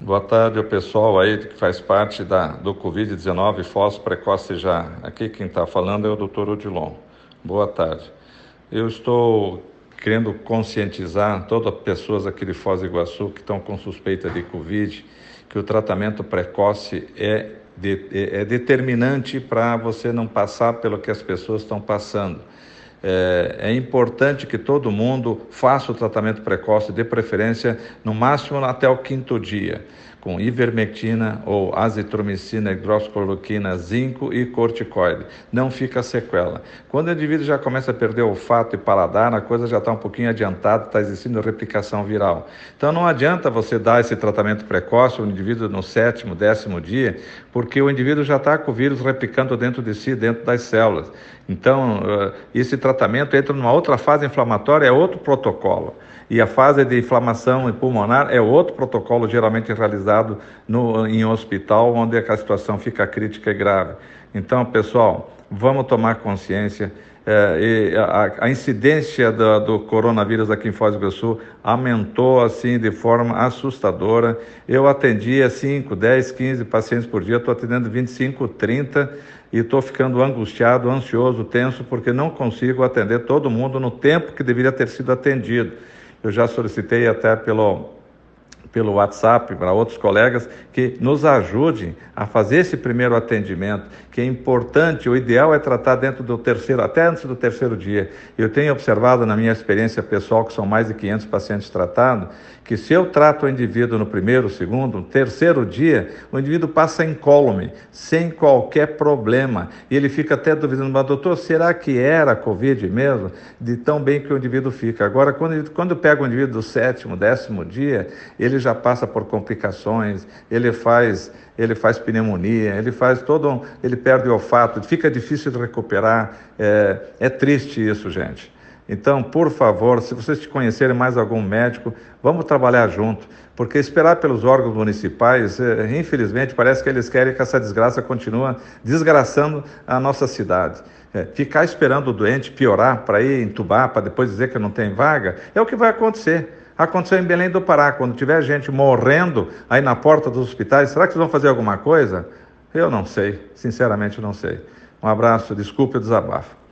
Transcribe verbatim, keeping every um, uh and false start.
Boa tarde ao pessoal aí que faz parte da, do covid dezenove, falso precoce já. Aqui quem está falando é o doutor Odilon. Boa tarde. Eu estou querendo conscientizar todas as pessoas aqui de Foz do Iguaçu que estão com suspeita de Covid, que o tratamento precoce é, de, é, é determinante para você não passar pelo que as pessoas estão passando. É, é importante que todo mundo faça o tratamento precoce, de preferência, no máximo até o quinto dia, com ivermectina ou azitromicina, hidroxicloroquina, zinco e corticoide. Não fica sequela. Quando o indivíduo já começa a perder olfato e paladar, a coisa já está um pouquinho adiantada, está existindo replicação viral. Então não adianta você dar esse tratamento precoce ao indivíduo no sétimo, décimo dia, porque o indivíduo já está com o vírus replicando dentro de si, dentro das células. Então, esse tratamento entra numa outra fase inflamatória, é outro protocolo. E a fase de inflamação pulmonar é outro protocolo, geralmente realizado no, em um hospital, onde a situação fica crítica e grave. Então, pessoal, vamos tomar consciência. É, e a, a incidência do, do coronavírus aqui em Foz do Iguaçu aumentou assim de forma assustadora. Eu atendia cinco, dez, quinze pacientes por dia, estou atendendo vinte e cinco, trinta e estou ficando angustiado, ansioso, tenso, porque não consigo atender todo mundo no tempo que deveria ter sido atendido. Eu já solicitei até pelo, pelo WhatsApp para outros colegas que nos ajudem a fazer esse primeiro atendimento, que é importante. O ideal é tratar dentro do terceiro, até antes do terceiro dia. Eu tenho observado na minha experiência pessoal, que são mais de quinhentos pacientes tratados, que se eu trato o indivíduo no primeiro, segundo, no terceiro dia, o indivíduo passa incólume, sem qualquer problema. E ele fica até duvidando, mas doutor, será que era Covid mesmo? De tão bem que o indivíduo fica. Agora, quando, quando pega o indivíduo do sétimo, décimo dia, ele já passa por complicações, ele faz, ele faz pneumonia, ele faz todo um, ele perde o olfato, fica difícil de recuperar. É, é triste isso, gente. Então, por favor, se vocês conhecerem mais algum médico, vamos trabalhar junto, porque esperar pelos órgãos municipais, é, infelizmente, parece que eles querem que essa desgraça continue desgraçando a nossa cidade. É, ficar esperando o doente piorar para ir entubar, para depois dizer que não tem vaga, é o que vai acontecer. Aconteceu em Belém do Pará, quando tiver gente morrendo aí na porta dos hospitais, será que vocês vão fazer alguma coisa? Eu não sei, sinceramente não sei. Um abraço, desculpe o desabafo.